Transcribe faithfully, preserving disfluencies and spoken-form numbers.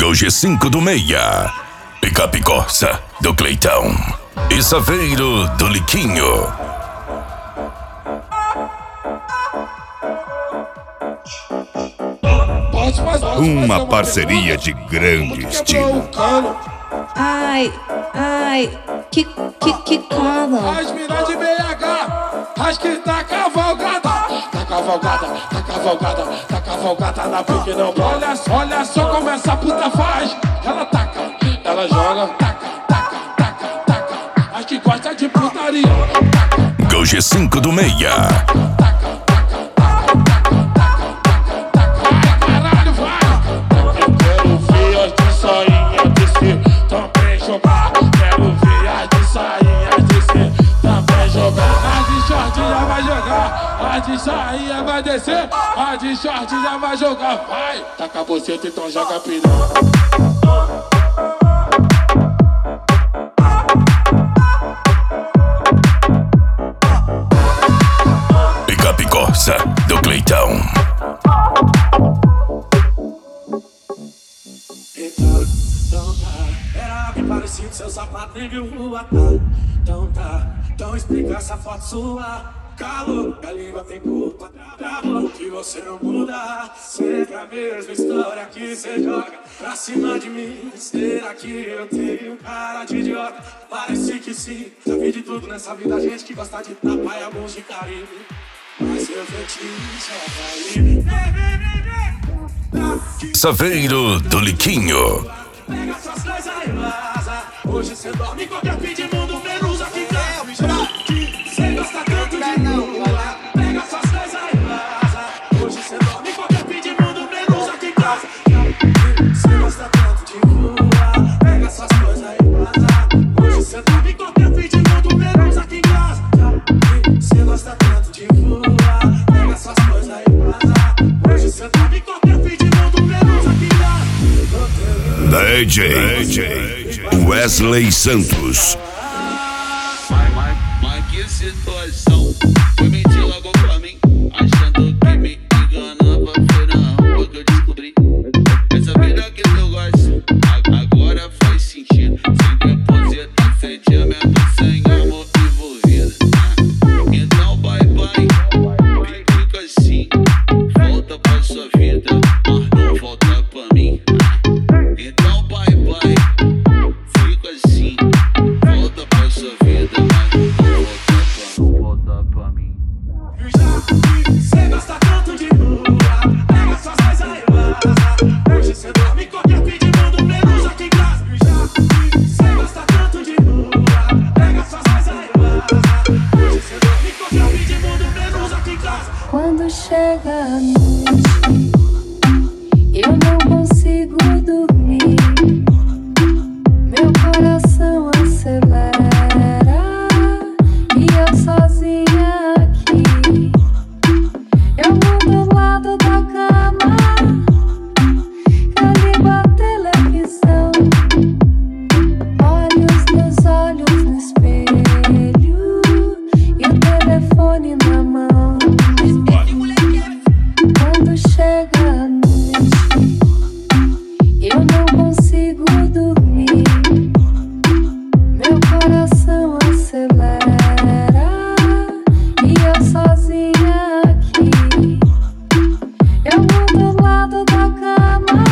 G cinco do Meia, Picape Corsa do Cleitão e Saveiro do Liquinho. Uma parceria de grande estilo. Ai, ai, que, que, que cola. As minas de B H, as que tá cavalgada. Tá cavalgada, tá cavalgada, tá cavalgada na pique não. Olha só, olha só como essa puta faz. Ela taca, ela joga, taca, taca, taca, taca. As que gosta de putaria. G G cinco do Meia. A de sainha vai descer, a de short já vai jogar, vai. Taca você, então joga piranha. Picape Corsa do Cleitão. Então tá, era bem parecido, seu sapato nem viu o atalho. Então tá, então explica essa foto sua. Calor, a língua tem culpa, travou que você não muda. Sempre a mesma história que você joga pra cima de mim. Será que eu tenho cara de idiota? Parece que sim, já vi de tudo nessa vida. Gente que gosta de tapar e alguns de carinho. Mas seu fetiche é cair. Saveiro do Liquinho. Pega suas coisas e vaza. Hoje você dorme em qualquer fim de mundo, menos aqui em casa. Você gosta tanto de voar. Pega suas coisas e vaza. Hoje você dorme em qualquer fim de mundo, menos aqui em casa. Você gosta tanto de voar. Pega suas coisas e vaza. Hoje você dorme em qualquer fim de mundo, menos aqui em casa. Você gosta tanto de voar. Pega suas coisas e vaza. Hoje você dorme em qualquer fim de mundo, menos aqui em casa. D J, D J Wesley Santos. Que situação, foi mentir logo pra mim, achando que me enganava. Foi na rua que eu descobri essa vida que eu gosto, agora faz sentido. Sem depositar sentimento, sem amor envolvido. Então bye bye, fica assim, volta pra sua vida, mas não volta pra mim. Então bye bye, fica assim, volta pra sua vida, mas não volta pra mim. Você gosta tanto de voar. Pega suas coisas e vaza. Hoje você dorme em qualquer fim de mundo, menos aqui em casa. Você gosta tanto de voar. Pega suas coisas e vaza. Hoje você dorme em qualquer fim de mundo, menos aqui em casa. Quando chega a noite, eu não consigo dormir. Meu coração acelera e eu sozinha aqui. Eu mudo o lado da cama, calibo a televisão. Olho os meus olhos no espelho e o telefone na mão. Quando chega a noite, eu não consigo dormir. Meu coração acelera e eu sozinha aqui. Eu mudo o lado da cama,